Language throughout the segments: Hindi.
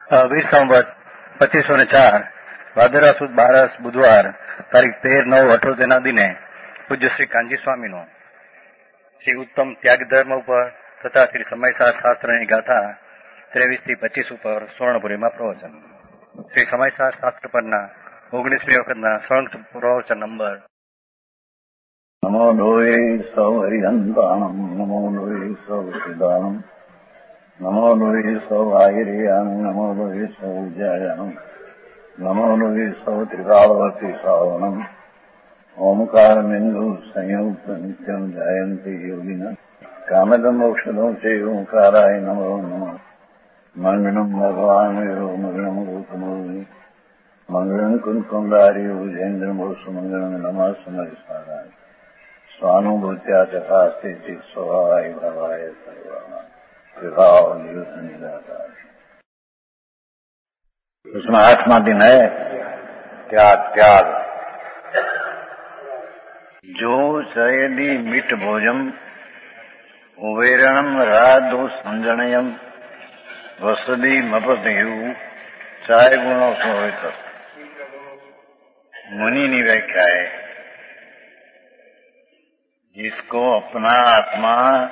વીર સંવત 2504 ભાદરવા સુદ 12 બુધવાર તારીખ 13/9/78 દિને પૂજ્ય શ્રી કાંજી સ્વામીનું શ્રી ઉત્તમ ત્યાગ ધર્મ ઉપર તથા શ્રી સમયસાર શાસ્ત્રની ગાથા 23-25 ઉપર સુવર્ણપુરીમાં પ્રવચન. શ્રી સમયસાર શાસ્ત્ર પરના 19મી વખતના સ્વર્ણ પ્રવચન નંબર. નમો લોહે સૌ હરિહંતાણમ, નમો લોહે સૌ સિદ્ધાણમ, નમો લોહે સૌ આયર્યાણમ, નમો લોહે સૌ ઉજ્જાયાણમ, નમો લોહે સૌ ત્રિકાળવતી શ્રાવણમ, ઓમકાર બિંદુ સંયુક્ત નિત્યમ જાયંતિ યોગિના કામદમ ઔષધો છે ઓંકારાય નમો નમઃ. મંગળમ ભગવાન વિરો મંગળમ ગૌતમોની મંગળમ કુંકુંડારી ઉજેન્દ્રમો સુમંગળમ નમઃ સમયસારાય स्वानुभूत्या चकास्ते स्वभावाय भवाय सर्वना विभाव नियुक्त निराकार. उसमें 8वां दिन है त्याग. त्याग जो शयदी मिट भोजम उवेरणम राधो संजनयम वसदी मपदेव चाय गुणों से होता. मुनि की व्याख्या है जिसको अपना आत्मा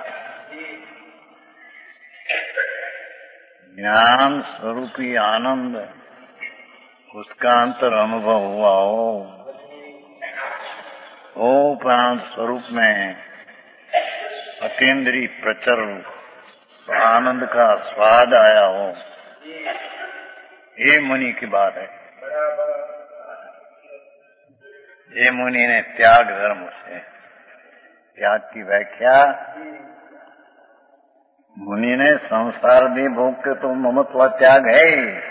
ज्ञान स्वरूपी आनंद उसका अंतर अनुभव हुआ हो, वो प्राण स्वरूप में अतीन्द्रिय प्रचर आनंद का स्वाद आया हो, ये मुनि की बात है. ये मुनि ने त्याग धर्म से त्याग की व्याख्या मुनि ने संसार दी भोग के तो ममत्व त्याग है.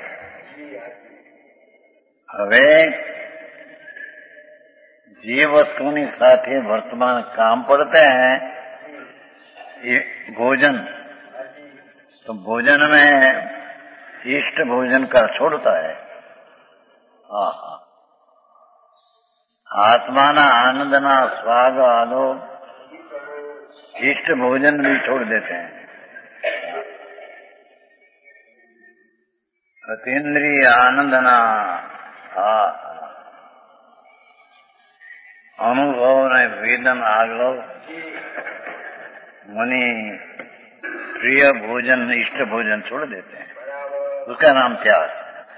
હવે જે વસ્તુની સાથે વર્તमान काम पड़ते हैं ये भोजन, तो भोजन में इष्ट भोजन का छोड़ता है. आत्माना आनंदना स्वाद आदो इष्ट भोजन भी छोड़ देते हैं. अतीन्द्रिय आनंदना अनुभव ने वेदन आगलो मुनि प्रिय भोजन इष्ट भोजन छोड़ देते हैं. उसका नाम त्याग.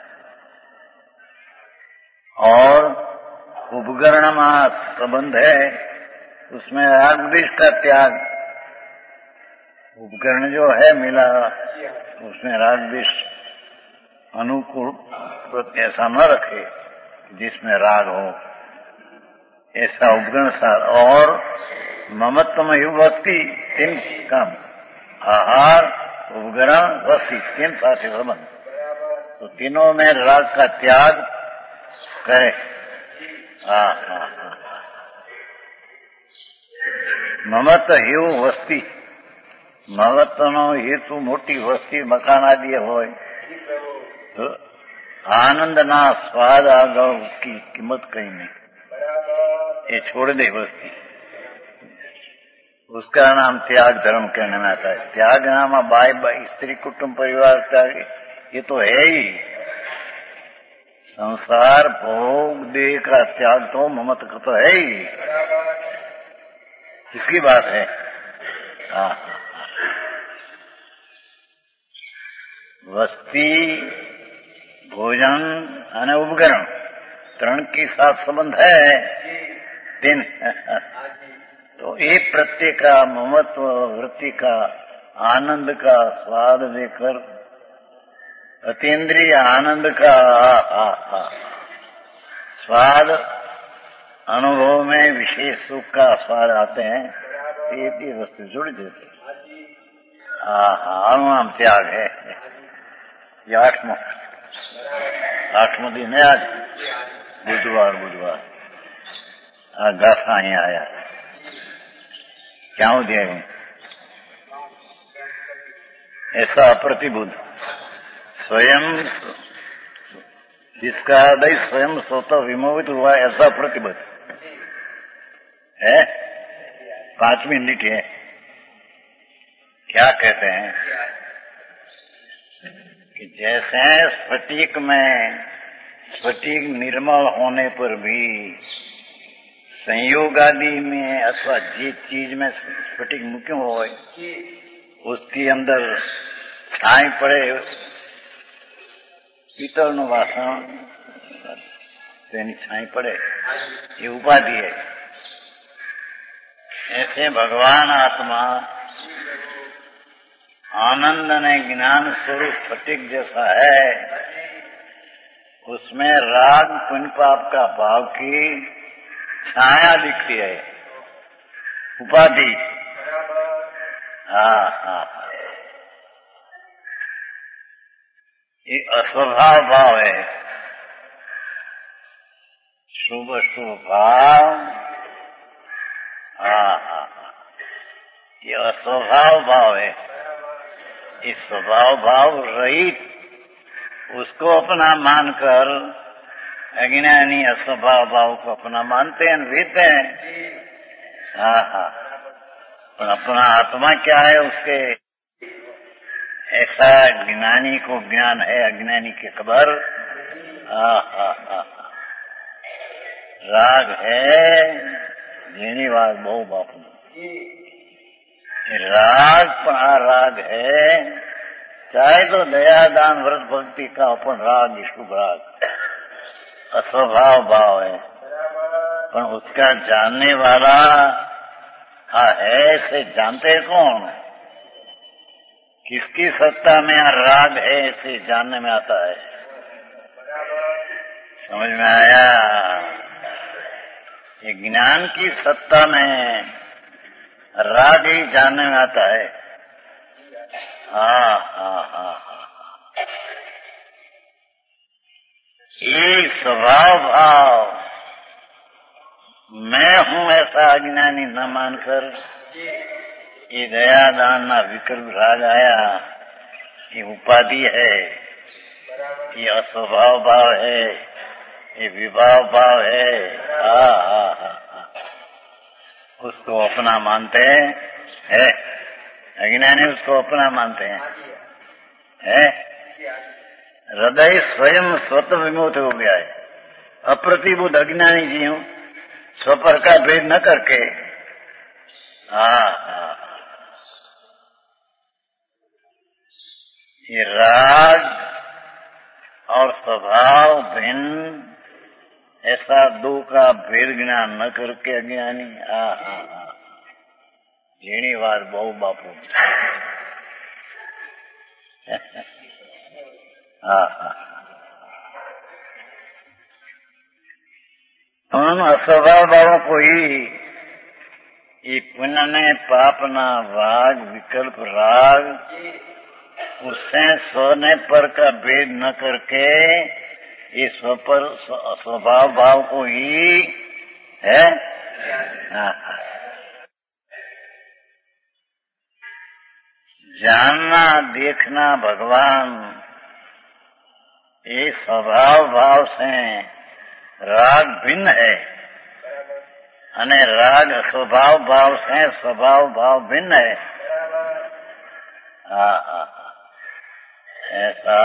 और उपकरण में संबंध है, उसमें राग द्वेष का त्याग. उपकरण जो है मिला उसमें राग द्वेष अनुकूल ऐसा न रखे जिसमें राग हो, ऐसा उपकरण सार. और ममत्व युवती तीन काम, आहार उपकरण वस्ती तीन साथ संबंध, तो तीनों में राग का त्याग करे. મમત એવું વસ્તી, મહત્વનો હેતુ મોટી વસ્તી મકાન આદि હોય તો આનંદના સ્વાદ આગળ उसकी कीमत कहीं नहीं, ये छोड़ दे वस्ती. उसका नाम त्याग धर्म कहने में आता है. त्याग नाम बाय बाय स्त्री कुटुंब परिवार त्याग ये तो है ही. संसार भोग देह का त्याग तो ममत का तो है ही, इसकी बात है. वस्ती भोजन અને ઉપકરણ ત્રણ की साथ संबंध है. तीन तो एक प्रत्येक का ममत्व वृत्ति का आनंद का स्वाद देकर अतीन्द्रिय आनंद का स्वाद अनुभव में विशेष सुख का स्वाद आते हैं, ये वस्तु जुड़ देते. नाम त्याग है. ये 8वां दिन है आज, बुधवार. गाथा અહીંયા आया क्या हो दिया ऐसा प्रतिबुद्ध स्वयं जिसका हृदय स्वयं स्वतः विमोहित हुआ ऐसा प्रतिबद्ध है. 5 मिनट है. क्या कहते हैं कि जैसे स्फटिक में स्फटिक निर्मल होने पर भी संयोग आदि में अथवा जिस चीज में स्फटिक मुक्यो हो उसके अंदर छाई पड़े पीतल नो वासण तेनी छाई पड़े ये उपाधि है। ऐसे भगवान आत्मा आनंद ने ज्ञान स्वरूप स्फटिक जैसा है, उसमें राग पुण्य पाप का भाव की छाया दिखती है, उपाधि। हाँ हाँ, ये अस्वभाव भाव है। शुभ शुभ भाव, हाँ हाँ, ये अस्वभाव भाव है। इस स्वभाव भाव रहित उसको अपना मानकर अज्ञानी अस्वभाव भाव को अपना मानते हैं, वीते हैं। हाँ हाँ, पर अपना आत्मा क्या है उसके, ऐसा ज्ञानी को ज्ञान है, अज्ञानी की खबर। हाँ हाँ हाँ, राग है जेनी बात बहु बापू, राग राग है, चाहे तो दया दान व्रत भक्ति का अपन राग शुभ राग अस्वभाव भाव है, पर उसका जानने वाला है से जानते कौन, किसकी सत्ता में राग है इसे जानने में आता है। समझ में आया? ये ज्ञान की सत्ता में राग ही जानने में आता है। हाँ हाँ हाँ हाँ, ये स्वभाव भाव मैं हूँ ऐसा अज्ञानी न मानकर ये दया दान ना विकल्प राग आया, ये उपाधि है, ये अस्वभाव भाव है, ये विभाव भाव है। हाँ हाँ हाँ, उसको अपना मानते हैं, अज्ञानी उसको अपना मानते हैं। हृदय स्वयं स्वतः विमुक्त हो गया है, अप्रतिबुद्ध अज्ञानी जी हूं, स्वपर का भेद न करके। हाँ हाँ, ये राग और स्वभाव भिन्न ऐसा दो का भेद ज्ञान न करके अज्ञानी। हाँ हाँ हाँ, झीणी बात बहु बापू। हाँ हाँ, उन अस्वभाव भावों को ही ये पुण्य ने पाप ना राग विकल्प राग उससे स्व ने पर का भेद न करके ये स्वपर स्वभाव भाव को ही है। हाँ, जानना देखना भगवान ये स्वभाव भाव से राग भिन्न है, अने राग स्वभाव भाव से स्वभाव भाव भिन्न है। ऐसा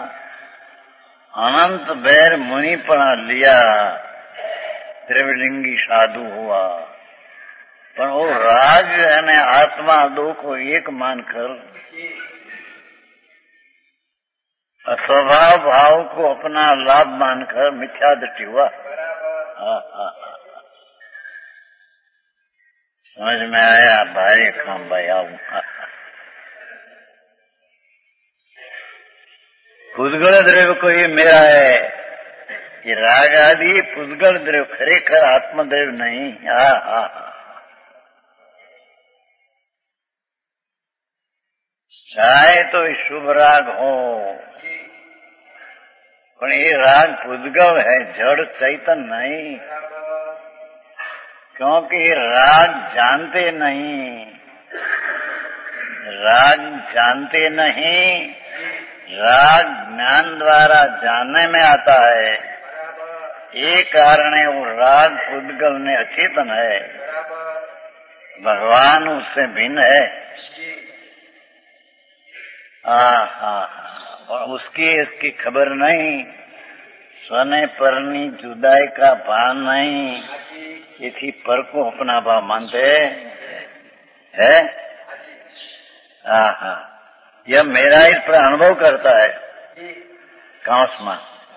अनंत बैर मुनिपना लिया, त्रिवलिंगी साधु हुआ, पर वो राग यानी आत्मा दो को एक मानकर स्वभाव भाव को अपना लाभ मानकर मिथ्या दृष्टि हुआ। समझ में आया? भाई काम भाई आऊ पुद्गल द्रव्य को ये मेरा है, ये राग आदि पुद्गल द्रव्य खरेखर आत्मद्रव्य नहीं। हाँ हाँ, चाहे तो शुभ राग हो, पर ये राग पुद्गल है, जड़ चैतन नहीं, क्योंकि राग जानते नहीं, राग जानते नहीं, राग ज्ञान द्वारा जानने में आता है। ये कारण है वो राग पुद्गल में अचेतन है, भगवान उससे भिन्न है। हाँ हाँ, और उसकी इसकी खबर नहीं, स्वने परनी जुदाई का भान नहीं, इसी पर को अपना भाव मानते है। हाँ, यह मेरा इस पर अनुभव करता है कांसमा।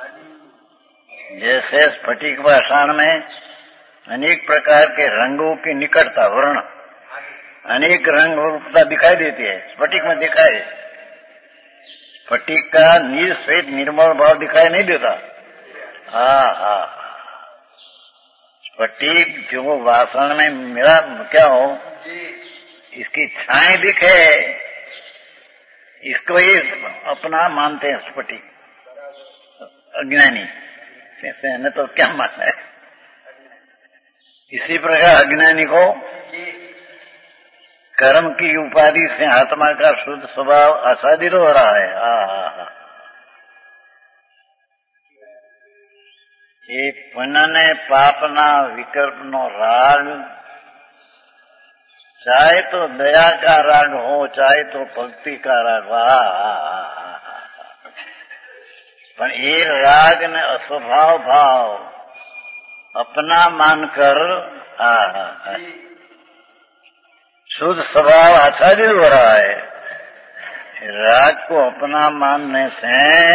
जैसे स्फटिक पाषाण में अनेक प्रकार के रंगों की निकटता, वर्ण, अनेक रंग रूपता दिखाई देती है, स्फटिक में दिखाई। स्फटिक का निश्चित निर्मल भाव दिखाई नहीं देता। स्फटिक जो वासण में मेरा क्या हो, इसकी छाए दिखे, इसको ही अपना मानते हैं स्फटिक अज्ञानी से, न तो क्या मानना है। इसी प्रकार अज्ञानी को कर्म की उपाधि से आत्मा का शुद्ध स्वभाव आसादित हो रहा है। ये पुण्य पापना विकल्प नो राग, चाहे तो दया का राग हो, चाहे तो भक्ति का राग हो, पर ये राग ने अस्वभाव भाव अपना मानकर शुद्ध स्वभाव आच्छादित हो रहा है। राग को अपना मानने से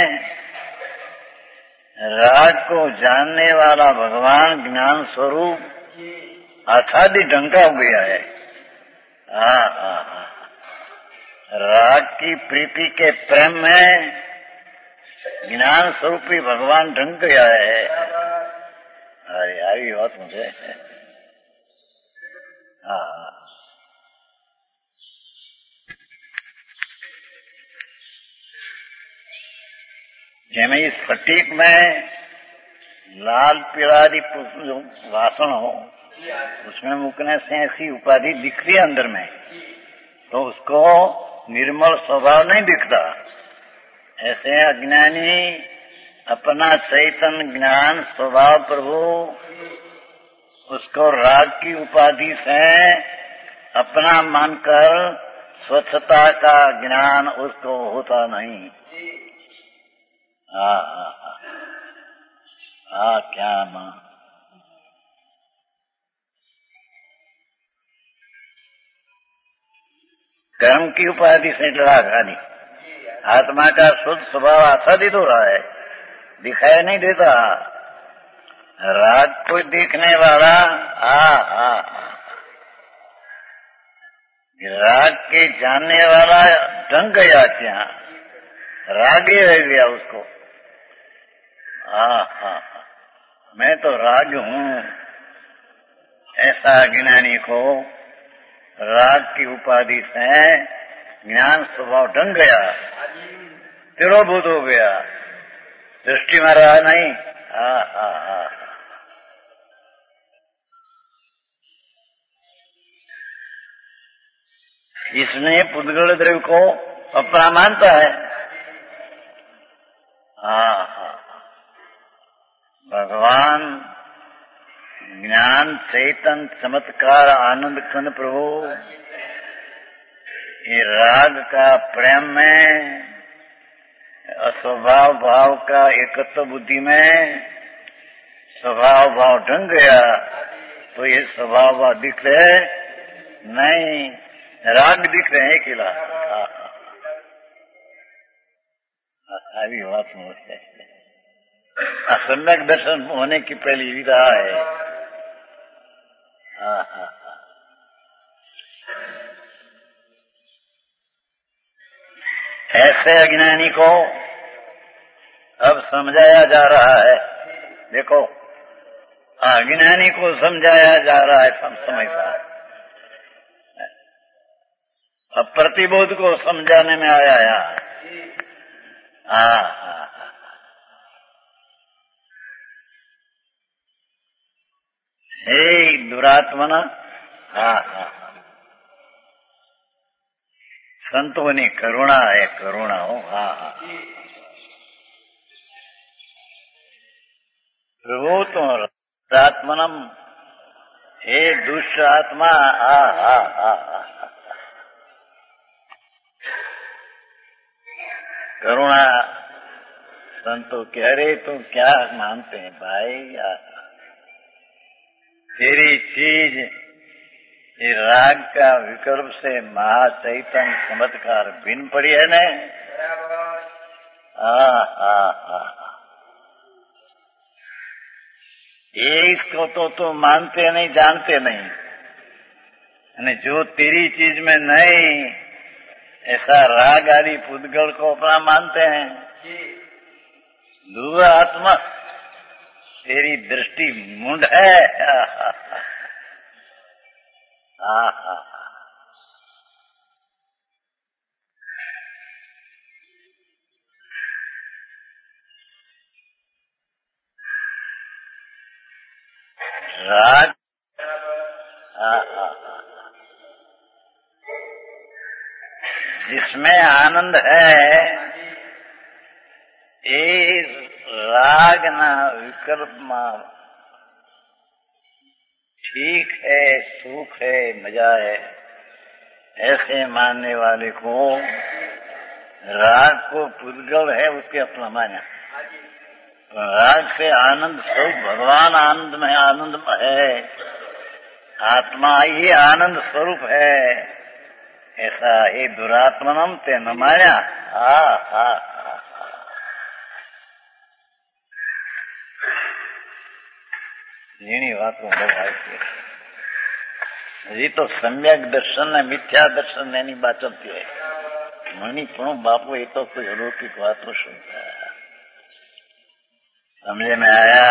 राग को जानने वाला भगवान ज्ञान स्वरूप आच्छादित ढंका हो गया है। राग की प्रीति के प्रेम में ज्ञान स्वरूपी भगवान ढंक गया है। अरे आई बात मुझे जैसे इस फटीक में लाल पीलादी जो वासण हो, उसमें मुकने से ऐसी उपाधि दिख रही है अंदर में, तो उसको निर्मल स्वभाव नहीं दिखता। ऐसे अज्ञानी अपना चैतन्य ज्ञान स्वभाव प्रभु उसको राग की उपाधि से अपना मानकर स्वच्छता का ज्ञान उसको होता नहीं। क्या मां कर्म की उपाधि से राग आदि आत्मा का शुद्ध स्वभाव आच्छादित हो रहा है, दिखाई नहीं देता। राग को देखने वाला राग के जानने वाला ढंग गया, क्या राग ही रह गया उसको। मैं तो राग हूँ, ऐसा ज्ञानी को राग की उपाधि से ज्ञान स्वभाव ढंग गया, तिरोभूत हो गया, दृष्टि में रहा नहीं। इसने पुद्गल द्रव्य को अपना मानता है। भगवान ज्ञान चैतन चमत्कार आनंद खंड प्रभु ये राग का प्रेम में अस्वभाव भाव का एकत्व बुद्धि में स्वभाव भाव ढंग गया, तो ये स्वभाव भाव दिख रहे नहीं, राग दिख रहे हैं केला। अभी बात समझते सम्यक दर्शन होने की पहली विधा है। ऐसे अज्ञानी को अब समझाया जा रहा है। देखो, अज्ञानी को समझाया जा रहा है समय सा, अब प्रतिबोध को समझाने में आया यहाँ। हे दुरात्मना, संतों ने करुणा है, करुणा हो। प्रभु तो दुरात्मनम, हे दुष्ट आत्मा, करुणा संतों के, अरे तुम क्या मानते हैं भाई, तेरी चीज ये राग का विकल्प से महाचैतन्य चमत्कार भिन्न पड़ी है न। इसको तो तुम मानते नहीं, जानते नहीं, અને जो तेरी चीज में नहीं, ऐसा राग आदि पुद्गल को अपना मानते हैं। दूर आत्मा, तेरी दृष्टि मुंड है। राग जिसमें आनंद है, ये राग ना विकल्प में ठीक है, सुख है, मजा है, ऐसे मानने वाले को राग को पुद्गल है उसके अपना माना। राग से आनंद स्वरूप भगवान आनंद में आनंद है, आत्मा ही आनंद स्वरूप है, ऐसा ये दुरात्मनम ते न माया। जीनी वातों भाई, हजी तो सम्यक दर्शन ने मिथ्या दर्शन ने नहीं बाचती है। मनी पण बापू, ये तो कोई अलौकिक बात सुनता है। समझे में आया?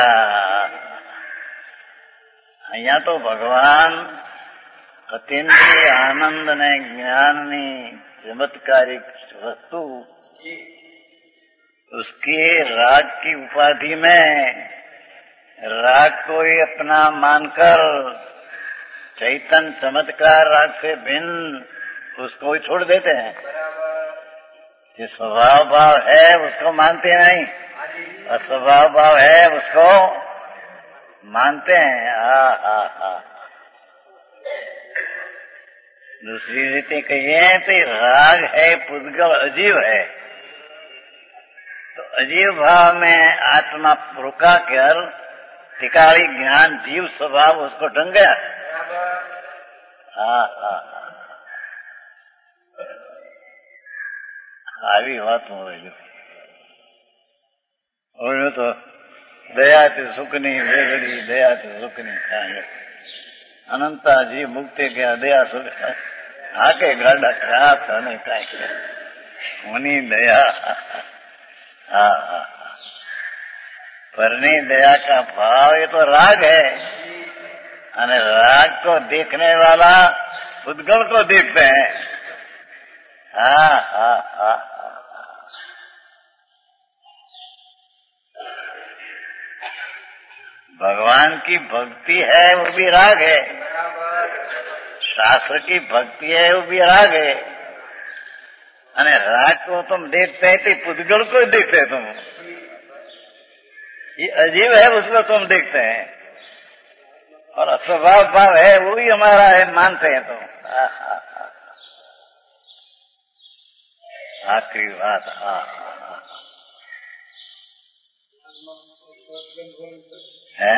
અહીંયા તો ભગવાન અતિન્દ્રિય આનંદ ને જ્ઞાનની चमत्कारिक वस्तु उसके राग की उपाधि में राग को ही अपना मानकर चैतन्य चमत्कार राग से भिन्न उसको ही छोड़ देते हैं। जो स्वभाव भाव है उसको मानते नहीं, अस्वभाव भाव है उसको मानते हैं। दूसरी रीति कहिए तो राग है पुद्गल अजीव है, तो अजीव भाव में आत्मा रुका कर टिकाड़ी ज्ञान जीव स्वभाव उसको ढंग गया। આવી વાત હોય તો દયાથી સુખની વેગડી, દયાથી સુખની ખાંડ, અનંતાજી મુક્તિ ગયા દયા સુખ હાકે ગાડા ખાત અને કાંઈ ઉની दया। परनी दया का भाव ये तो राग है, અને राग को देखने वाला उद्गल को देखते हैं। भगवान की भक्ति है वो भी राग है, शास्त्र की भक्ति है वो भी राग है, अने राग को तुम देखते हैं तो पुद्गल को देखते हैं तुम, ये अजीब है उसको तुम देखते हैं, और अस्वभाव भाव है वो भी हमारा है मानते हैं तुम। आखिरी बात है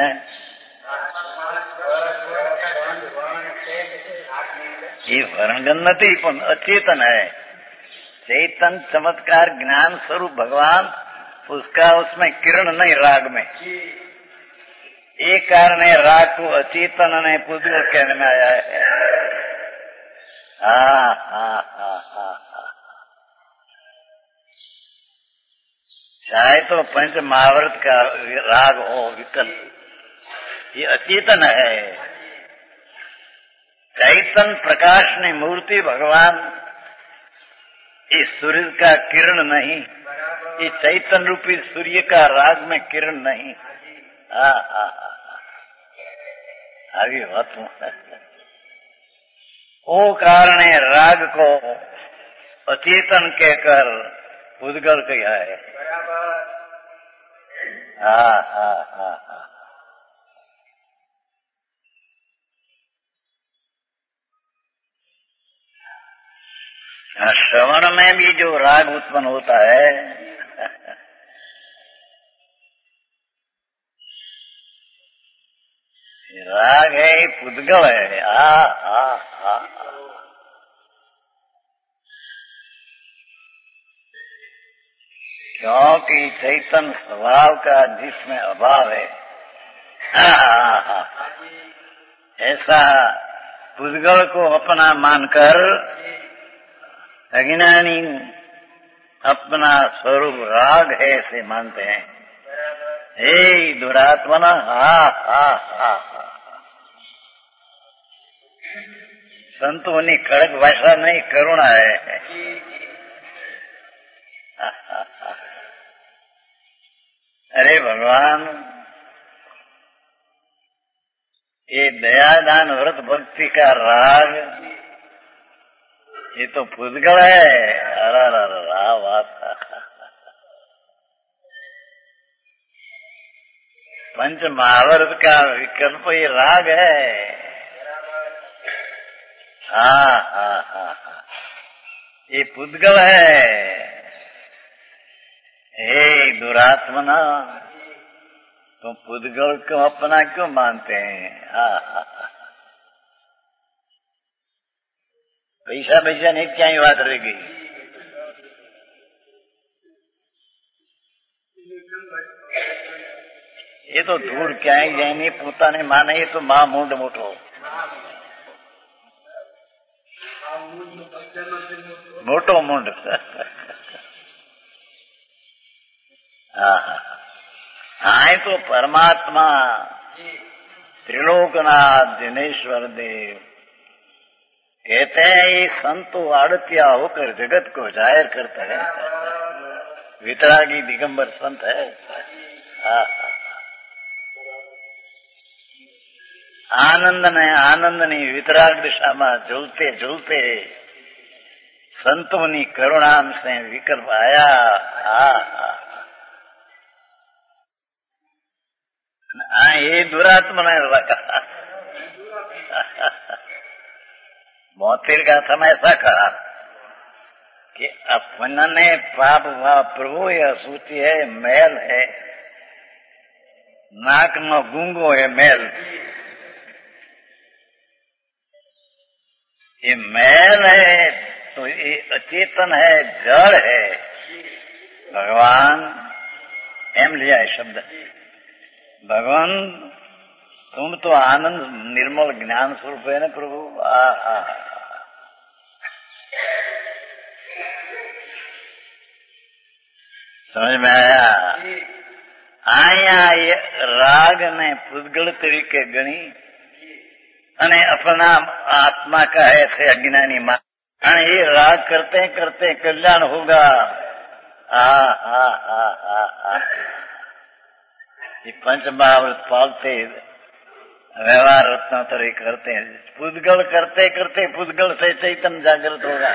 ये वर्णन नहीं पण अचेतन है, चैतन चमत्कार ज्ञान स्वरूप भगवान उसका उसमें किरण नहीं राग में, एक कारण है राग को अचेतन ने पुद्गल कहने में आया है। चाहे तो पंच महावर्त का राग हो विकल्प, ये अचेतन है। चैतन प्रकाश ने मूर्ति भगवान इस सूर्य का किरण नहीं, ये चैतन रूपी सूर्य का राग में किरण नहीं। आगे बात वो कारण है राग को अचेतन कहकर पुद्गल कहा है। श्रवण में भी जो राग उत्पन्न होता है राग है, पुद्गल है। आ क्योंकि चैतन्य स्वभाव का जिसमें अभाव है, ऐसा पुद्गल को अपना मानकर अज्ञानी अपना स्वरूप राग है ऐसे मानते हैं। हे दुरात्मना, संतों ने कड़क भाषा नहीं, करुणा है। अरे भगवान, ये दयादान व्रत भक्ति का राग ये तो पुद्गल है। अरा बात, पंच महाभारत का विकल्प ये राग है। ये पुद्गल है। हे दुरात्मना, तुम पुद्गल को अपना क्यों मानते हैं? पैसा नहीं, क्या ही बात रह गई। ये तो धूल क्या ही जाए पोता ने माने, ये तो मां मूंड मोटो मोटो मुंड। हाँ, तो परमात्मा त्रिलोकनाथ जिनेश्वर देव कहते हैं, ये संतो आड़तिया होकर जगत को जाहिर करते हैं। वितरागी दिगंबर संत है। આનંદની વિતરાગ દિશામાં ઝૂલતે સંતોની કરુણામ से विकल्प आया। ये दुरात्मा रखा। मोतिर का समय ऐसा कहा कि अपने पाप प्रभु यह सूची है, मैल है, नाक नो गूंगो है मैल। ये मैल है तो ये अचेतन है, जड़ है। भगवान एम लिया है शब्द। भगवान तुम तो आनंद निर्मल ज्ञान स्वरूप है ना प्रभु। समझ में आया? आया ये राग ने पुद्गल तरीके गणी અને अपना आत्मा का ऐसे अज्ञानी मान। ये राग करते करते कल्याण होगा। ये पंच महाव्रत पालते व्यवहार रत्न तरी करते हैं। पुद्गल करते करते पुद्गल से चैतन्य जागृत होगा।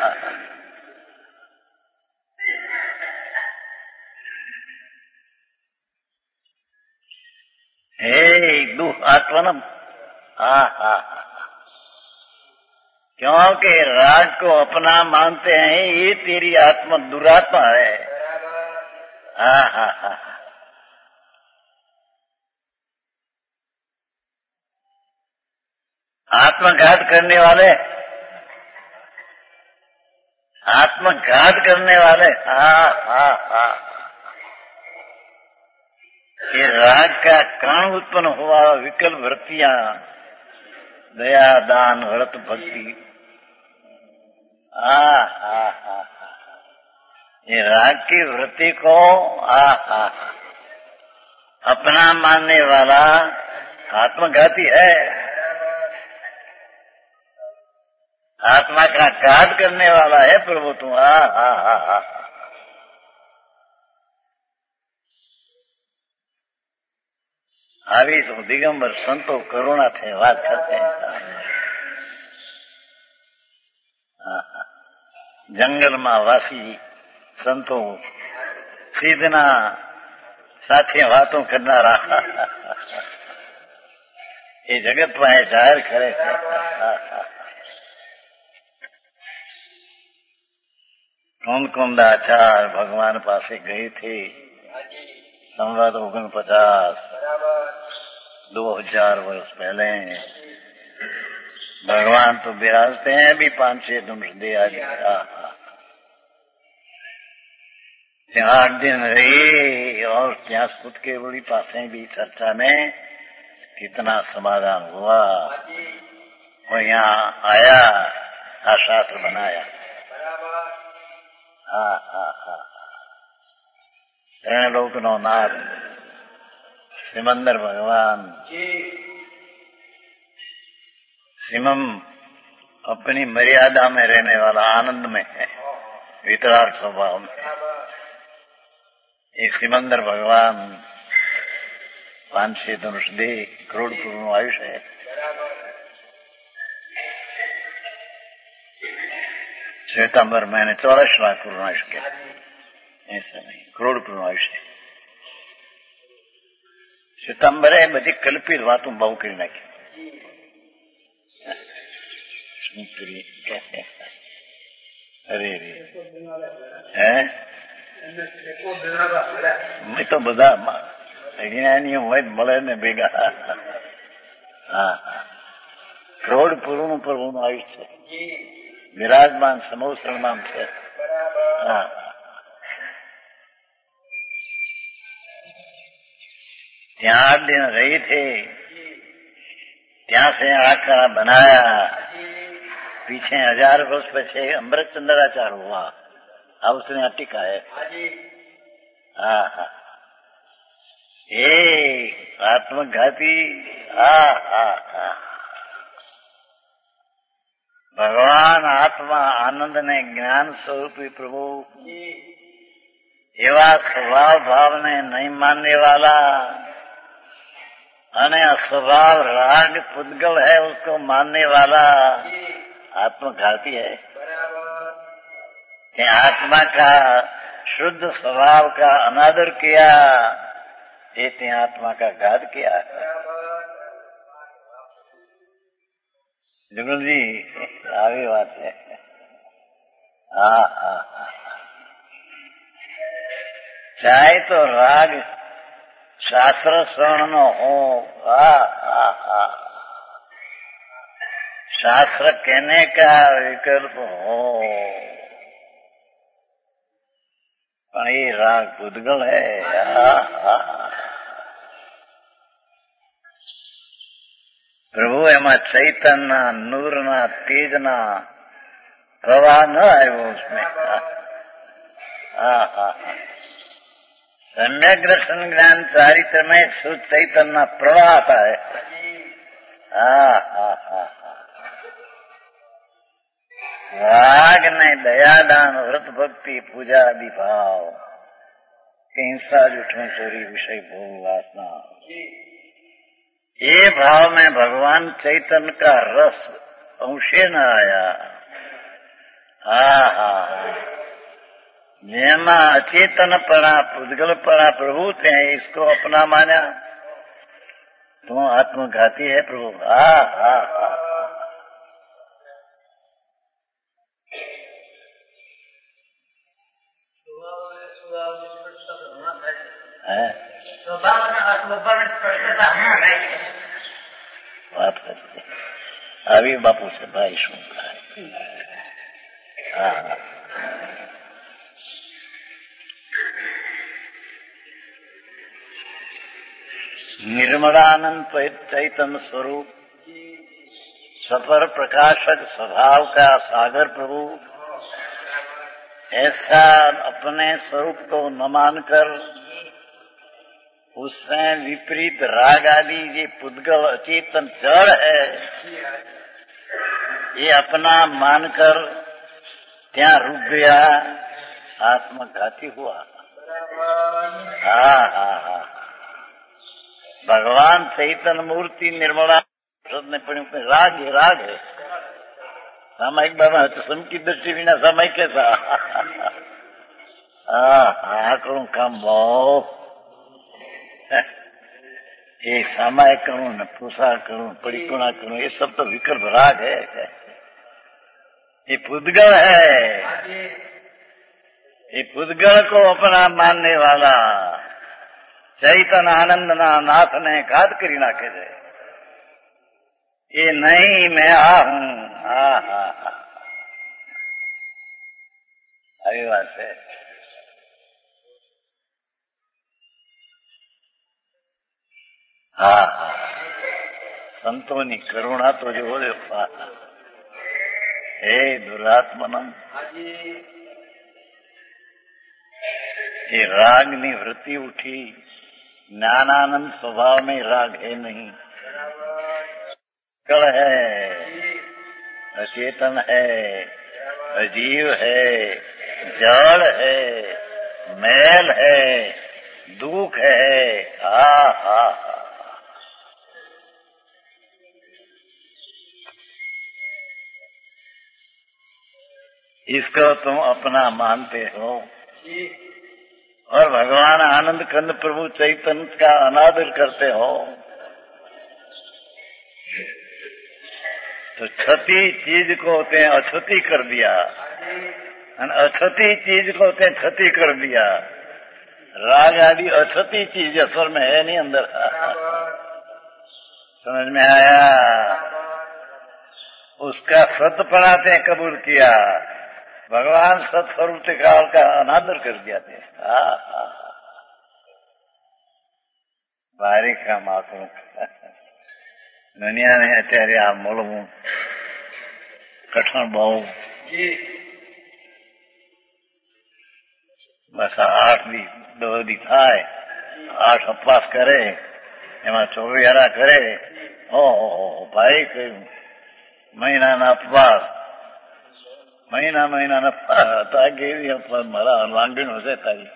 हे दुख आत्मनम, क्योंकि राग को अपना मानते हैं, ये तेरी आत्मा दुरात्मा है। आत्मघात करने वाले, आत्मघात करने वाले। ये राग का कारण उत्पन्न हुआ विकल्प वृत्तियां, दया दान व्रत भक्ति। ये राग की वृत्ति को अपना मानने वाला आत्मघाती है। आत्मा का घात करने वाला है प्रभु तू। આવી તો દિગંબર સંતો કરુણાથી વાત કરते हैं। જંગલમાં વાસી સંતો સીધના સાથે વાતો કરનારા એ જગતમાં જાહેર કરે છે। કુંદકુંદાચાર ભગવાન પાસે ગઈ થी संवत 49 2000 वर्ष पहले। भगवान तो विराजते हैं भी 5-6 दिन दे आज 8 दिन रही और ત્યાં खुद के बड़ी पासे भी चर्चा में कितना समाधान हुआ और यहाँ आया शास्त्र बनाया। त्रिलोक नो नाथ सिमंदर भगवान सिमम अपनी मर्यादा में रहने वाला आनंद में है, वितराग स्वभाव में। ये सिमंदर भगवान 5-6 धनुष दे करोड़ पूर्ण आयुष है। श्वेतांबर महीने 84 लाख पूर्ण आयुष के, ऐसा नहीं, करोड़ पूर्ण आयुष है। श्वेतांबरे बधी कल्पित बातों बहु કરી નાખી। શું કરી? અરે રે હે મેં તો બધા જ્ઞાનીઓ હોય મળે ને ભેગા। હા, કરોડ પૂર્ણ પ્રભુનું આયુષ છે, વિરાજમાન સમૂહ શરણામ છે। હા, ત્યાં 8 दिन रही थी, ત્યાં से आकर बनाया। पीछे 1000 वर्ष पीछे अमृत चंद्राचार हुआ, अब उसने टीका है। हाँ हाँ, ये आत्मघाती। हाँ हाँ हाँ, भगवान आत्मा आनंद ने ज्ञान स्वरूपी प्रभु एवा स्वभाव भाव ने नहीं मानने वाला अने स्वभाव राग पुद्गल है उसको मानने वाला आत्मघाती है। आत्मा का शुद्ध स्वभाव का अनादर किया, ये आत्मा का घात किया। जुगल जी આવી વાત है। हाँ हाँ, चाहे तो राग शास्त्र श्रवण नो हो, शास्त्र कहने का विकल्प हो, पर ये राग पुद्गल है। प्रभु एमा चैतन्य नूरना तेजना प्रवाह न आयो उसमें। सम्यक दर्शन ज्ञान चारित्र में शुद्ध चैतन्य प्रवाह आता है। राग ने दयादान व्रत भक्ति पूजा आदि भाव, हिंसा जूठों चोरी विषय भोग वासना, ये भाव में भगवान चैतन्य का रस अंशे न आया। जेमा अचेतनपना पुद्गलपना प्रभु थे, इसको अपना माना तो आत्मघाती है प्रभु। વાત કરતી આવી બાપુ છે ભાઈ શું निर्मलानंद चैतन्य स्वरूप सफर प्रकाशक स्वभाव का सागर प्रभु, ऐसा अपने स्वरूप को न मानकर उससे विपरीत राग आदि ये पुद्गल अचेतन जड़ है, ये अपना मानकर ત્યાં रुक गया, आत्मघाती हुआ। भगवान चैतन्य मूर्ति निर्मला ने पढ़ी राग है, राग है। सामायिक बाबा तो समकी दृष्टि बिना सामायिक कैसा? करूं काम बहुत, ये सामायिक करूं न पूसा करूं परिकुणा करूं, ये सब तो विकल्प राग है, ये पुद्गल है। ये पुद्गल को अपना मानने वाला चैतन आनंद नाथ ने घात करी नाखे છે ये नहीं मैं आ हूं। આવી વાત છે। હા સંતોની કરુણા તો જોવો જો। હે દુરાત્મનમ, ये राग ની वृत्ति उठी, ज्ञानानंद स्वभाव में राग है नहीं, कल है, अचेतन है, अजीव है, जड़ है, मैल है, दुख है। हा इसको तुम अपना मानते हो और भगवान आनंद कंद प्रभु चैतन्य का अनादर करते हो, तो छती चीज को ते अछती कर दिया और अछती चीज को ते छती कर दिया। राग आदि अछती चीज असल में है नहीं अंदर। समझ में आया? उसका सतपना ते कबूल किया, भगवान सत्स्वरूप काल का अनादर कर दिया थे। बारी का माकू दुनिया ने અત્યારે આ મળવું કઠણ બહુ। બસ 8 દી 10 દી થાય, 8 ઉપવાસ કરે, એમાં ચોવીયારા કરે। ઓહો ભાઈ કહ્યું મહિનાના ઉપવાસ, મહિનાના તા કેવી ઉપવાસ મારા લાંગીનો છે તારી।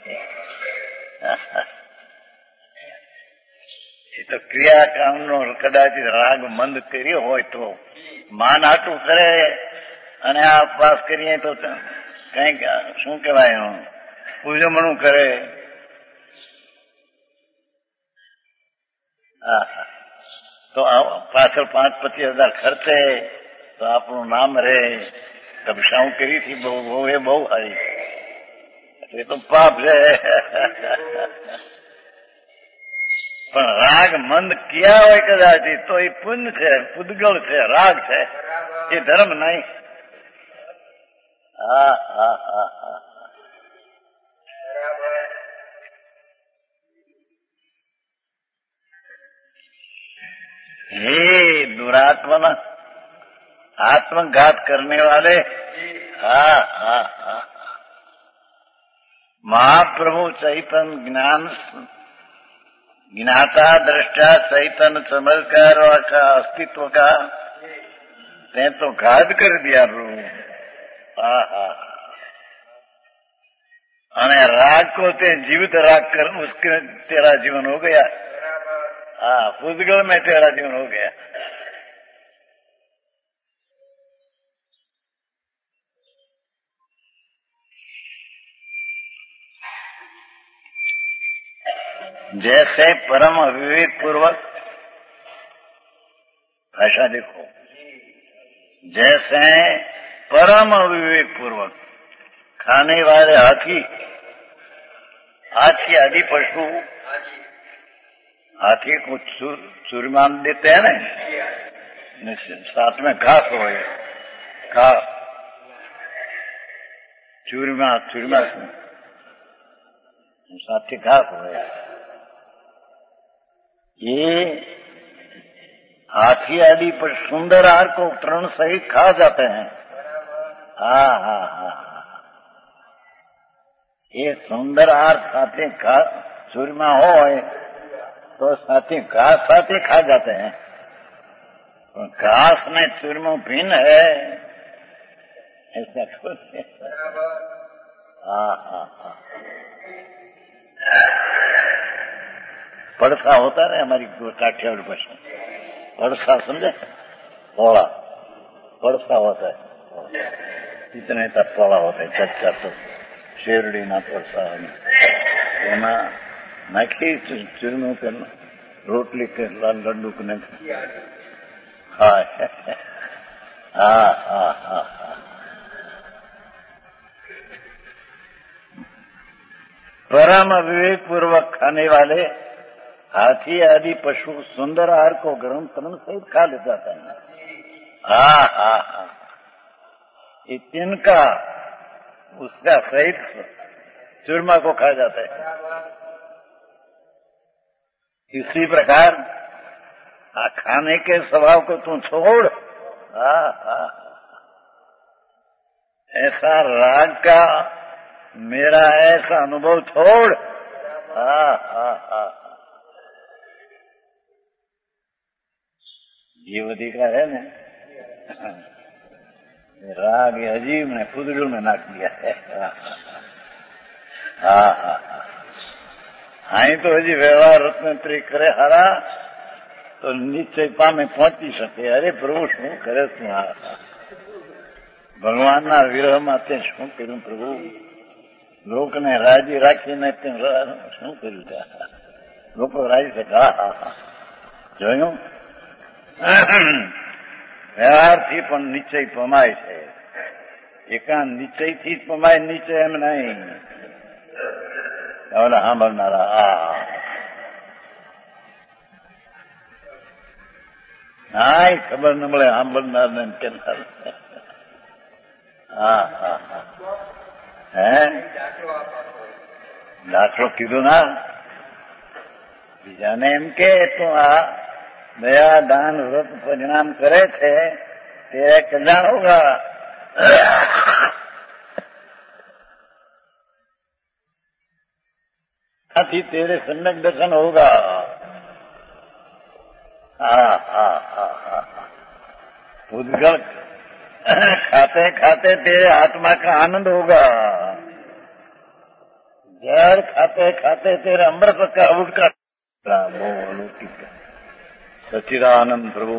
એ તો ક્રિયાકામનો કદાચ રાગ મંદ કર્યો હોય તો માન આટું કરે અને આ ઉપવાસ કરીએ તો કઈક શું કહેવાય પૂજમણું કરે। તો પાછળ 5-25 હજાર ખર્ચે તો આપણું નામ રહે। તપસ્યાઓ કરી હતી બહુ એ બહુ સારી, એ તો પાપ છે। પણ રાગ મંદ કિયા હોય કદાચ તો એ પુણ્ય છે, પુદ્ગલ છે, રાગ છે, એ ધર્મ નહીં। हे दुरात्मन, आत्मघात करने वाले। महाप्रभु चैतन्य ज्ञान ज्ञाता दृष्टा चैतन्य चमत्कार का अस्तित्व का ते तो घात कर दिया प्रभु। अने राग को ते जीवित राग कर उसके तेरा जीवन हो गया। पुद्गल में तेरा जीवन हो गया। जैसे परम अविवेक पूर्वक, भाषा देखो, जैसे परम अविवेक पूर्वक खाने वाले हाथी आदि पशु हाथी को चूरमा देते हैं ना, साथ में घास हो, घास चूरमा साथ ही घास हो। ये हाथी आदि पर सुंदर आहार को तृण सहित खा जाते हैं। ये सुंदर आहार साथे घास चूरमा हो तो साथी घास साथे खा जाते हैं। घास में चूरमो भिन्न है, ऐसा कुछ है। पड़सा होता है हमारी काठियावाड़ भाषा, पड़सा समझे? पोला पड़सा होता है, इतने तक पोला होता है, चच्चा तो शेरड़ी ना पड़सा एमा नाखी चूरमो करना, रोटली कर लड्डू को नहीं। परम विवेक पूर्वक खाने वाले हाथी आदि पशु सुंदर आहार को गरम तरण सहित खा ले जाता है। हा ये तिनका उसका सहित चूरमा को खा जाता है। इसी प्रकार खाने के स्वभाव को तू छोड़। ऐसा राग का मेरा ऐसा अनुभव छोड़। जीव अधिकार है ना। राग अजीब ने फुदड़ू में नाक दिया है। हाई तो हजी व्यवहार रत्न करे हारा तो निश्चय पामे पहुंची सके। अरे प्रभु शू करे तू भगवान ना विरह में ते शू कर्યું प्रभु लोक ने राजी રાખીને તે શું કર્યું છે લોકો રાજી છે। જોયું વ્યવહારથી પણ નિશ્ચય પમાય છે। એકા નિશ્ચયથી જ પમાય નિશ્ચય એમ નહીં। ઓલા સાંભળનારા હા ખબર ન મળે સાંભળનાર ને કેનાર। હે દાખલો કીધો ના બીજાને એમ કે તું આ दया दान व्रत परिणाम करे थे तेरा कल्याण होगा। आथी तेरे सम्यक दर्शन होगा। उद्गल खाते खाते तेरे आत्मा का आनंद होगा। जहर खाते खाते तेरे अमृत का उठका अलौकिक सच्चिदानंद प्रभु।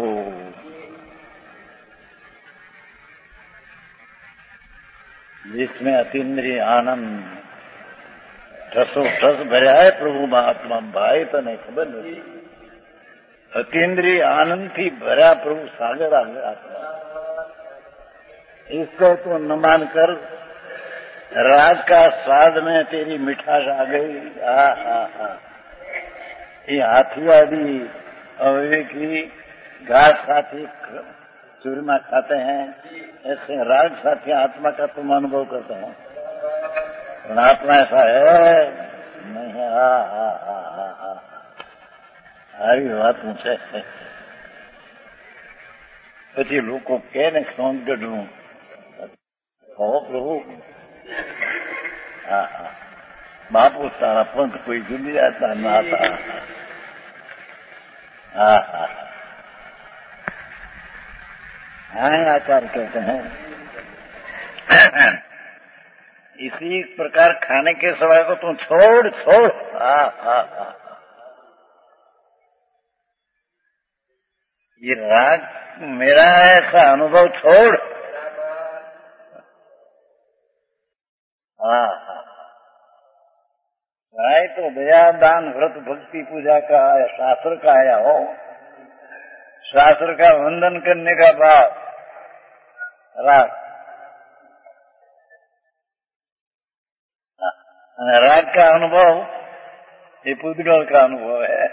जिसमें अतीन्द्रिय आनंद ठसोठस भरा है प्रभु महात्मा भाई तो नहीं खबर नहीं। अतीन्द्रिय आनंद थी भरा प्रभु सागर आत्मा। इसको तो न मानकर राग का स्वाद में तेरी मिठास आ गई। ये हाथी आदि अविवेकी घास साथी चूरमा खाते हैं ऐसे राग साथी आत्मा का तुम अनुभव करते हो। आत्मा ऐसा है नहीं है। सारी बात पूछे પછી લોકો કે ને સોંગ ગઢવું કહો પ્રભુ બાપુ તારા પંથ કોઈ જુદી જાતા ના હતા। आचार कहते हैं। इसी प्रकार खाने के समय को तुम छोड़ छोड़। ये राग मेरा ऐसा अनुभव छोड़। चाहे तो दया दान व्रत भक्ति पूजा का या शास्त्र का आया हो। शास्त्र का वंदन करने का बाद राग राग का अनुभव ये पुद्गल का अनुभव है।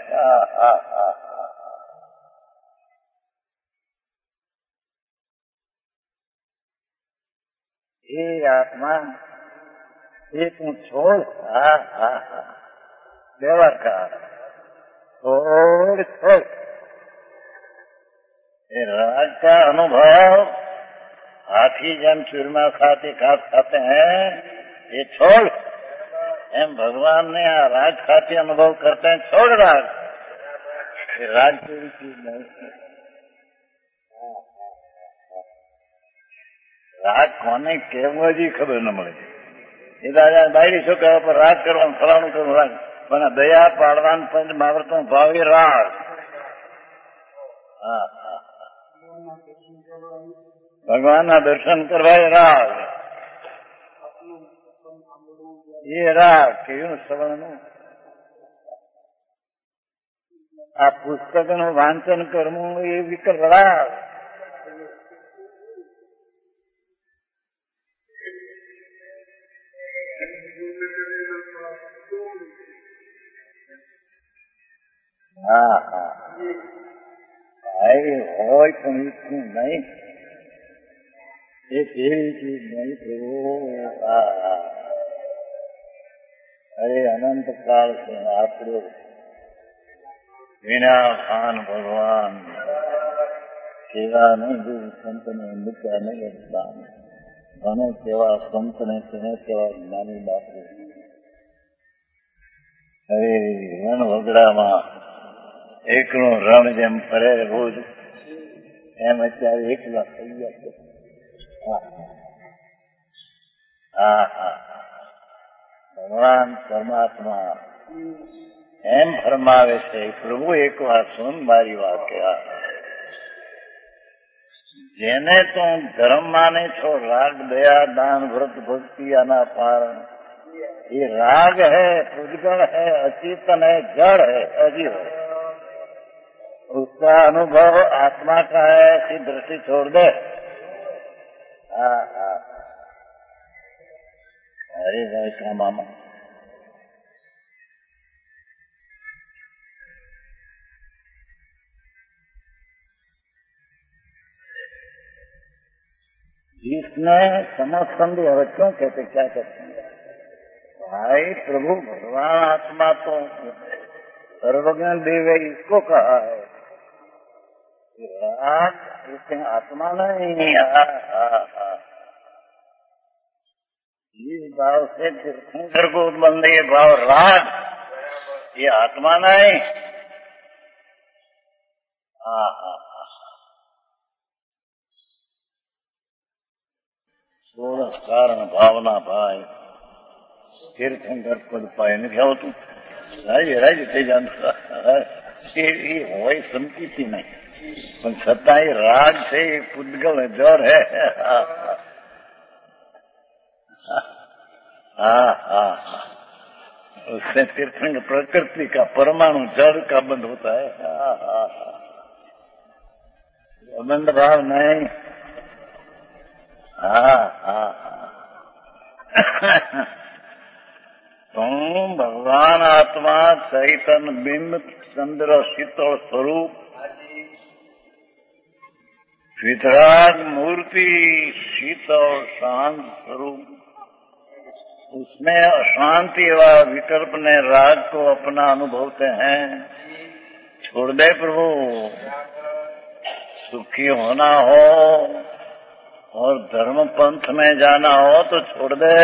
ये आत्मा ये तू छोड़। व्यवहार का छोड़ छोड़। ये राग का अनुभव हाथी जन चूरमा खाते घास खाते हैं ये छोड़। एम भगवान ने राग खाते अनुभव करते हैं छोड़ राग। ये राग की चीज नहीं। राग कोने केवो जी खबर न મળે। એ દાદા બાયડી છોકરા પર રાગ કરવાનું ફલાણું કરવું રાગ પણ દયા પાડવાન પંચ મહાવ્રતનો ભાવ એ રાગ। भगवान ना दर्शन करवाए राग ये राग केवुं श्रवणनुं आ पुस्तकनुं वांचन करवुं ये विकल राग। હા હા ભાઈ હોય પણ ઈચ્છું નહીં, એ કેવી ચીજ નહીં થયું. અરે અનંત કાળ છે આપણો વિના ખાન ભગવાન સેવા નહીં જોયું, સંતને મૂક્યા નહીં દાન. મને કેવા સંતને તેને કેવા જ્ઞાની બાપુ. અરે રણ વગડામાં એકલું રણ જેમ ફરે રોજ, એમ અત્યારે એકલા થઈ ગયા છે. હા હા ભગવાન પરમાત્મા એમ ફરમાવે છે, પ્રભુ એક વાર સુન મારી વાત કે જેને તું ધર્મ માને છો, રાગ દયા દાન વ્રત ભક્તિ આના પારણ, ये राग है, पुद्गल है, अचेतन है, जड़ है, अजीव है. उसका अनुभव आत्मा का है, ऐसी दृष्टि छोड़ दे. हाँ हाँ अरे भाई का मामा जिसने समझ समझे, और क्यों कहते क्या कहते हैं भाई, प्रभु भगवान आत्मा तो सर्वज्ञ देव है, इसको कहा है. राग इसके आत्मा नहीं. जिस भाव से तीर्थंकर को उत्पन्न ये भाव राग, ये आत्मा नहीं. સોળસ કારણ ભાવના ભાઈ તીર્થંકર પદ પાય નથી આવતું. રાજે રાજે થઈ જતું એ હોય સમકીતી નહીં, પણ છતાં એ રાગ છે, એ પુદ્ગલ જર હે. हाँ हाँ उससे तीर्थंकर प्रकृति का परमाणु जड़ का बंध होता है. हाँ हाँ बंध भाव नहीं. हाँ हाँ तुम भगवान आत्मा चैतन्य बिंब चंद्र शीतल स्वरूप वितराग मूर्ति शीतल शांत स्वरूप, उसमें अशांति व विकल्प ने राग को अपना अनुभवते हैं. छोड़ दे प्रभु. सुखी होना हो और धर्म पंथ में जाना हो तो छोड़ दे.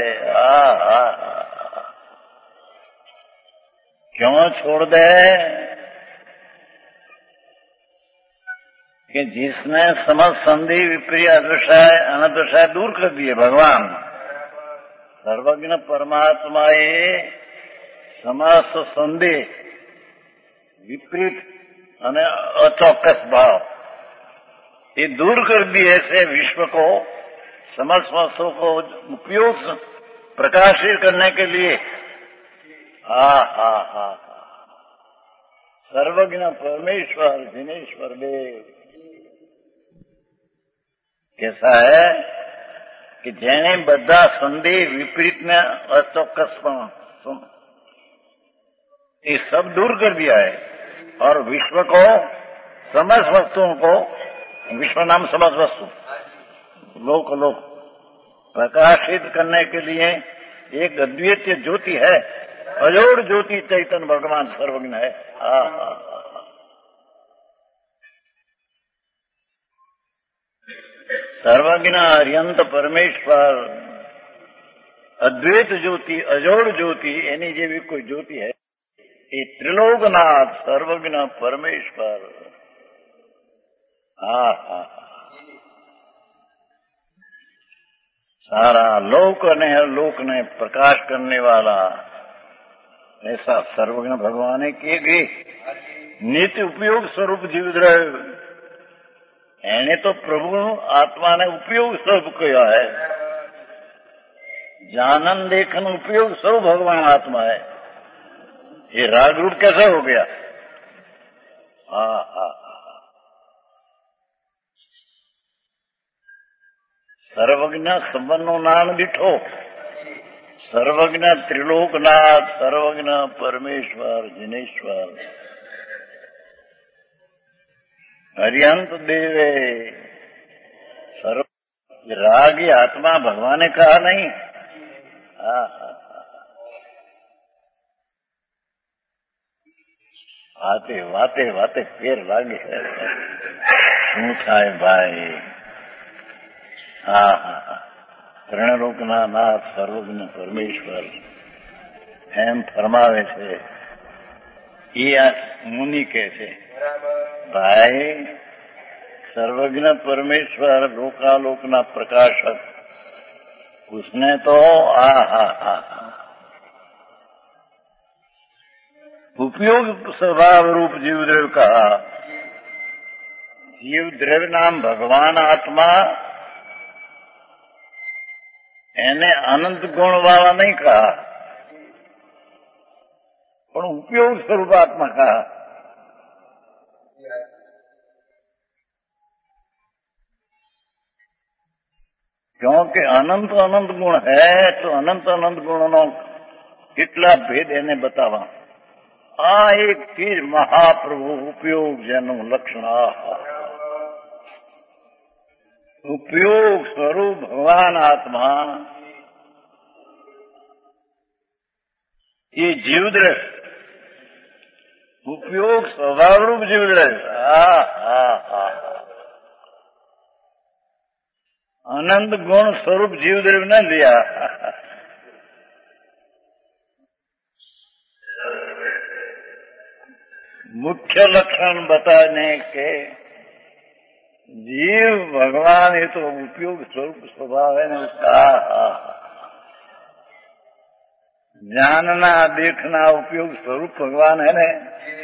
क्यों छोड़ दे? कि जिसने समझ संधि विप्रिय अदृश्य अनदृश्य दूर कर दिए भगवान सर्वज्ञ परमात्मा ये समास संधि विपरीत અને अचौकस भाव ये दूर कर दिए. ऐसे विश्व को समस्त वस्तु को उपयोग प्रकाशित करने के लिए. सर्वज्ञ परमेश्वर जिनेश्वर देव कैसा है कि જેને બધા સંધિ વિપરીતને अचौकसपन ये सब दूर कर दिया है और विश्व को समस्त वस्तुओं को, विश्व नाम समस्त वस्तु लोक लोक प्रकाशित करने के लिए एक अद्वितीय ज्योति है, अजोड़ ज्योति चैतन्य भगवान सर्वज्ञ है. सर्वज्ञ अर्यंत परमेश्वर अद्वैत ज्योति अजोड़ ज्योति एनी जेवी कोई ज्योति है. ये त्रिलोकनाथ सर्वज्ञ परमेश्वर. सारा लोक ने प्रकाश करने वाला ऐसा सर्वज्ञ भगवान किए गए नित्य उपयोग स्वरूप जीवित रहे. एने तो प्रभु आत्मा ने उपयोग स्वरूप किया है. जानन देखन उपयोग स्वरूप भगवान आत्मा है. ये राग रूप कैसे हो गया? सर्वज्ञ संबंधो नाम दिठो, सर्वज्ञ त्रिलोकनाथ, सर्वज्ञ परमेश्वर जिनेश्वर. हरियंत देवे सर्व। राग ये आत्मा भगवान ने कहा नहीं। वाते वाते वाते फेर लागे શું થાય ભાઈ? ત્રણલોકના નાથ સર્વજ્ઞ પરમેશ્વર એમ ફરમાવે છે. એ આ મુનિ કહે છે ભાઈ सर्वज्ञ परमेश्वर लोकालोकना प्रकाशक उसने तो उपयोग स्वभाव रूप जीव द्रव्य कहा. जीव द्रव्य नाम भगवान आत्मा એને અનંત ગુણ વાળા નહીં કહા પણ ઉપયોગ સ્વરૂપ આત્મા કહા. क्योंकि अनंत अनंत गुण है तो अनंत अनंत गुणों કેટલા ભેદ એને બતાવવા. આ એક ચીજ મહાપ્રભુ ઉપયોગ જેનું લક્ષણ उपयोग स्वरूप भगवान आत्मा ये जीवद्रव्य उपयोग स्वभाव रूप जीवद्रव्य अनंत गुण स्वरूप जीवद्रव्य न दिया. मुख्य लक्षण बताने के जीव भगवान ये तो उपयोग स्वरूप स्वभाव है ना उसका. जानना देखना उपयोग स्वरूप भगवान है ना.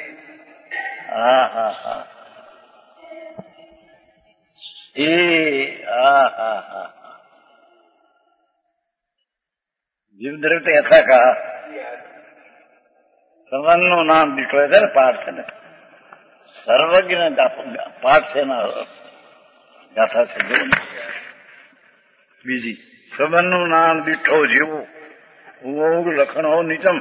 जीव द्रव्य ऐसा कहा સવનનું નામ દીઠો છે ને પાઠ છે ને સર્વજ્ઞ પાઠ છે ને ગાથા છે જો બીજી સવનનું નામ દીઠો જીવો ઉગ લખણો નીચમ.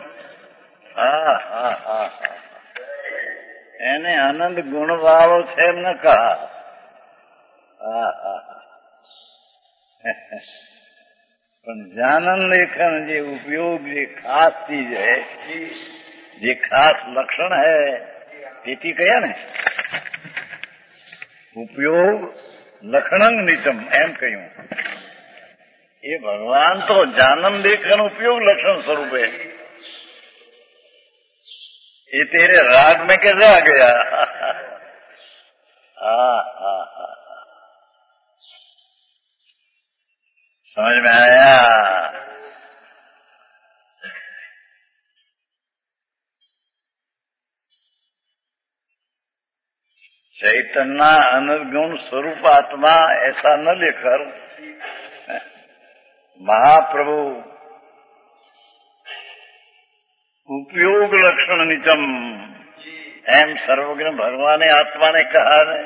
એને આનંદ ગુણ વાળો છે એમ ન કહા. પણ જાનન લેખન જે ઉપયોગ જે ખાસ ચીજ है જે ખાસ લક્ષણ है તેથી કયા ને ઉપયોગ લક્ષણંગ નીચમ એમ કહ્યું. એ ભગવાન તો જાનન દેખન ઉપયોગ लक्षण स्वरूप है. ये तेरे राग में कैसे आ गया? समझ में आया? चैतन्य अनर्गुण स्वरूप आत्मा ऐसा न लेकर महाप्रभु उपयोग लक्षण निचम एम सर्वज्ञ भगवान आत्मा ने कहा है.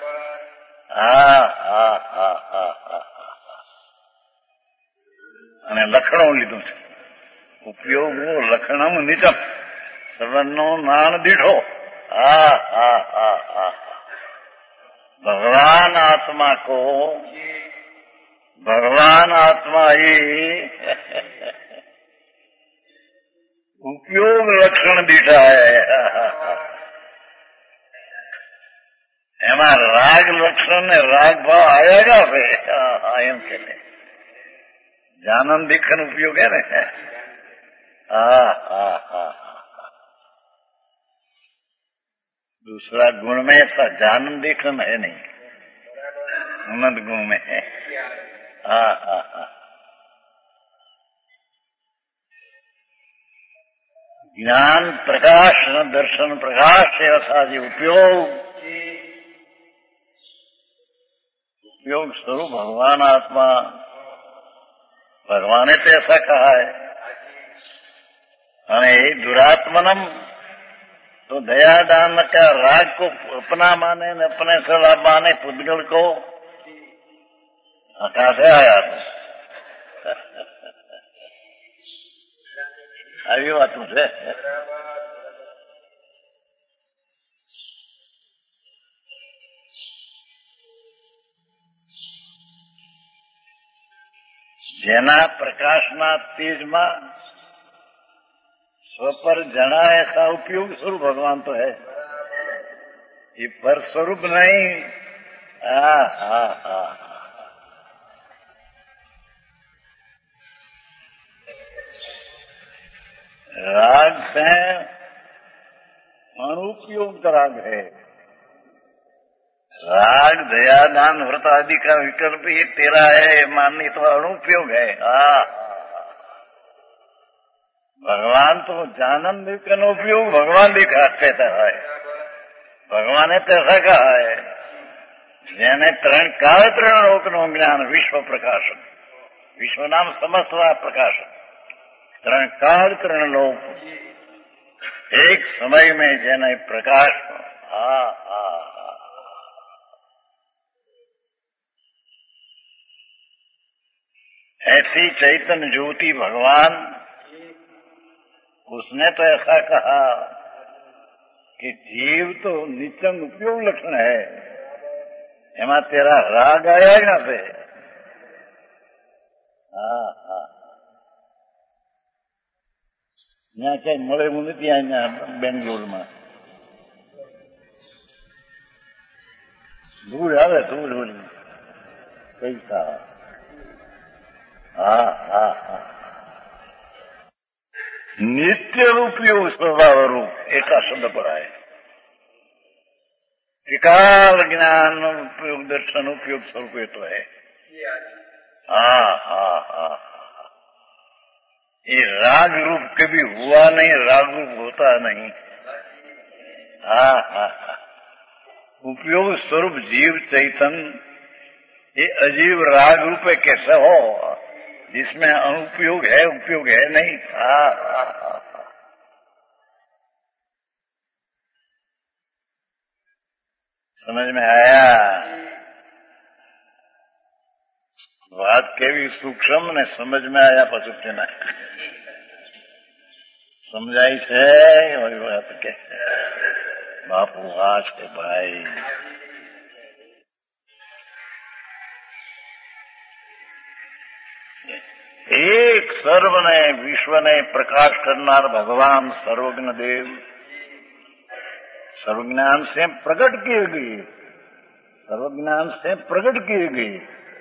અને લખણો લીધું છે. ઉપયોગો લખણમ નિચમ સવનનો નાણ દીઠો. भगवान आत्मा को भगवान आत्मा ही उपयोग लक्षण दीठा है. एमा राग लक्षण ने राग भाव आएगा फिर एम के लिए जानन देखन उपयोग है ने. दूसरा गुण में ऐसा जानन देखन है नहीं. अनंत गुण में है. ज्ञान प्रकाश दर्शन प्रकाश ऐसा जी उपयोग स्वरूप भगवान आत्मा भगवान ने तो ऐसा कहा है. अने दुरात्मनम तो दया दान का राग को अपना माने न अपने सला माने पुद्गल को कहां से आया આવી વાતું છે. જેના પ્રકાશના તેજમાં स्व पर जना ऐसा उपयोग स्वरूप भगवान तो है, ये पर स्वरूप नहीं। राग से अनुपयुक्त राग है। राग दया दान व्रत आदि का विकल्प ये तेरा है, माननी तो अनुपयोग है। भगवान तो जानन का उपयोग भगवान दिखा कहता है, भगवान ने तो ऐसा कहा है, જેને ત્રણ કાળ ત્રણ લોકનું જ્ઞાન વિશ્વ પ્રકાશન, વિશ્વ નામ સમસ્ત પ્રકાશન, ત્રણ કાળ ત્રણ લોક एक समय में જેને प्रकाश ऐसी चैतन्य ज्योति भगवान, उसने तो ऐसा कहा कि जीव तो निचंग उपयोग लक्षण है, एमा तेरा राग आया यहाँ से। यहाँ कहीं मळे नहीं यहाँ बेंगलोर में दूर आवे दूर पैसा। नित्य उपयोग स्वभाव रूप एका शब्द पड़ा है। त्रिकाल ज्ञान उपयोग दर्शन उपयोग स्वरूप तो है। ये राग रूप कभी हुआ नहीं, राग रूप होता नहीं। उपयोग स्वरूप जीव चैतन्य ये अजीव राग रूप कैसे हो, जिसमें अनुपयोग है उपयोग है नहीं। समझ में आया? बात केवी सूक्ष्म ने समझ में आया पशु के ना समझाई છે वही बात के बापू आज के भाई एक सर्व ने विश्व ने प्रकाश करनार भगवान सर्वज्ञ देव सर्वज्ञान से प्रकट किए गए, सर्वज्ञान से प्रकट किए गए।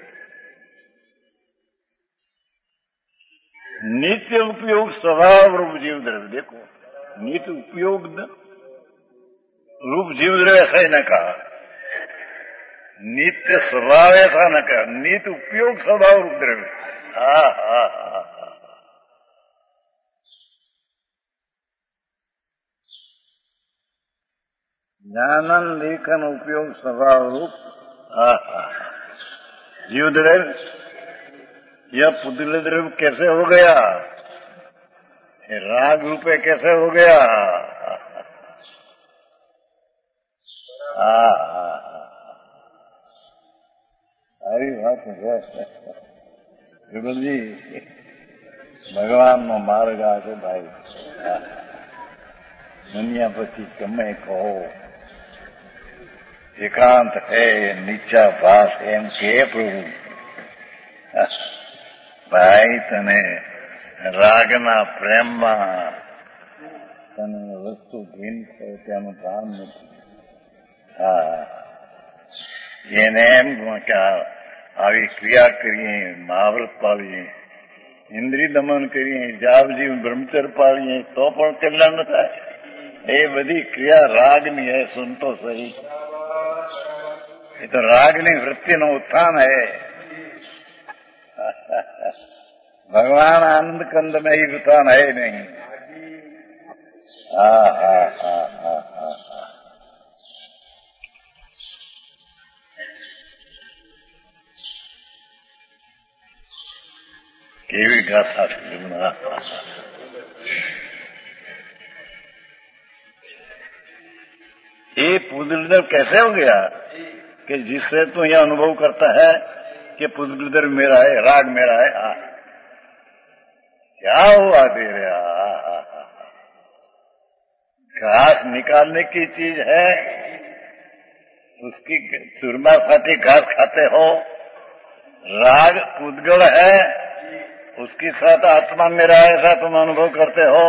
नित्य उपयोग स्वभाव रूप जीव द्रव्य, देखो नित्य उपयोग रूप जीव द्रव्य ऐसा ही न कहा, नित्य स्वभाव ऐसा न कहा, नित्य उपयोग स्वभाव रूप द्रव्य। ज्ञानन लेखन उपयोग स्वभाव रूप जीव द्रव्य। यह पुद्गल द्रव्य कैसे हो गया, राग रूपे कैसे हो गया? सारी बात है जुगल जी, भगवान नो मार्ग आगे भाई दुनिया पछी गमे कहो एकांत है नीचा भास एम के प्रभु भाई तने रागना प्रेम तने वस्तु ભીન છે તેનું ભાન નથી। એને એમ કે આવી ક્રિયા કરીએ, મહાવ્રત પાળીએ, ઇન્દ્રિય દમન કરીએ, જાપ જીવ બ્રહ્મચર્ય પાળીએ તો પણ કલ્યાણ ન થાય। એ બધી ક્રિયા રાગની है, सुन तो सही, ये तो रागनी वृत्तिનો उत्थान है। भगवान आनंद कंद में ही उत्थान है नहीं। केवी गाथा ये पुद्गल कैसे हो गया कि जिससे तू यह अनुभव करता है कि पुद्गल मेरा है, राग मेरा है। क्या हुआ तेरे? घास निकालने की चीज है, उसकी चूरमा साठी घास खाते हो। राग पुद्गल है, उसके साथ आत्मा मेरा ऐसा तुम अनुभव करते हो।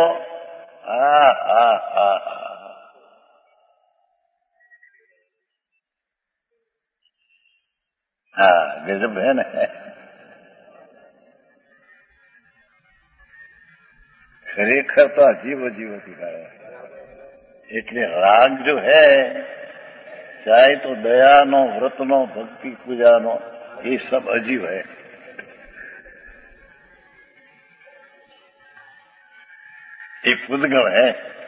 गजब है ना। ખરેખર તો અજીબ અજીબ અધિકાર એટલે રાગ જો હૈ ચાહે તો દયાનો, વ્રતનો, ભક્તિ પૂજાનો, ये सब अजीब है। ये पुद्गल है,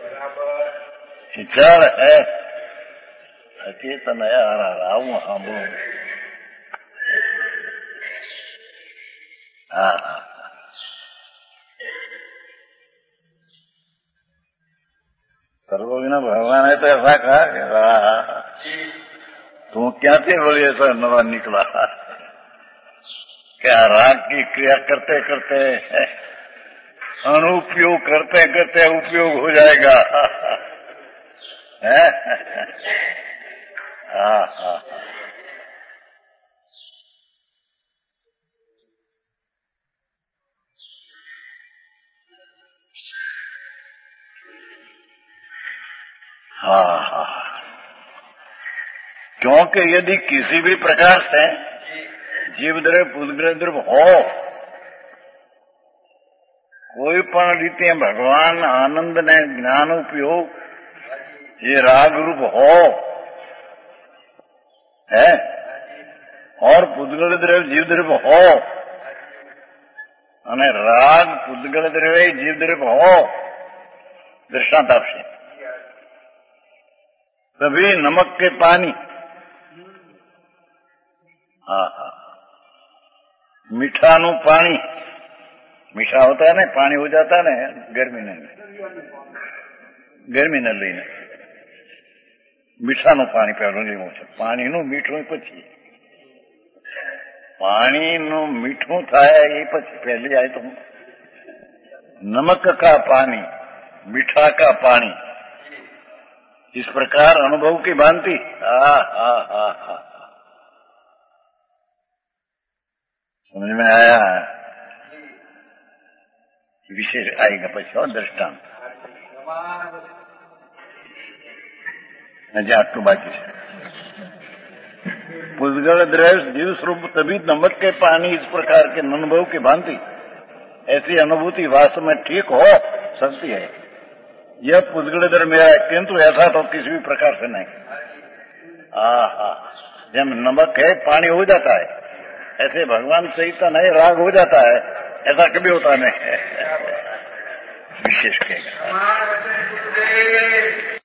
विचार है, अचेतन है। आऊं सांभळूं सर्वज्ञ भगवान है तो ऐसा कहा तू क्या थे बोले ऐसा नवा निकला। क्या राग की क्रिया करते करते अनुपयोग करते करते उपयोग हो जाएगा। क्योंकि यदि किसी भी प्रकार से जीव द्रव्य पुद्गल द्रव्य हो, कोई पण रीते भगवान आनंद ने ज्ञान उपयोग ये राग रूप हो है और पुद्गल द्रव्य जीव द्रव्य हो અને રાગ પુદ્ગલ દ્રવ્ય જીવ દ્રવ્ય हो, दृष्टांत आपसे कभी नमक के पानी मीठा नु पानी, मीठा होता है ना, पानी हो जाता है ना गर्मी ने लईने मीठा नु पानी पहलू लेवू छे। पानी नु मीठू पछी पानी नु मीठू थाय ए पछी पहली आए तो नमक का पानी, मीठा का पानी, इस प्रकार अनुभव की भांति समझ में आया। विशेष आएगा પછી और दृष्टांत हजे आटलू बाकी है। पुद्गल द्रव्य जीव स्वरूप तभी नमक के पानी इस प्रकार के अनुभव की भांति ऐसी अनुभूति वास्तव में ठीक हो सकती है। यह पुद्गल द्रव्य मेरा है, किंतु ऐसा तो किसी भी प्रकार से नहीं। जब नमक है पानी हो जाता है, ऐसे भगवान चैतन्य है राग हो जाता है, ऐसा कभी होता नहीं। विशेष कहेगा।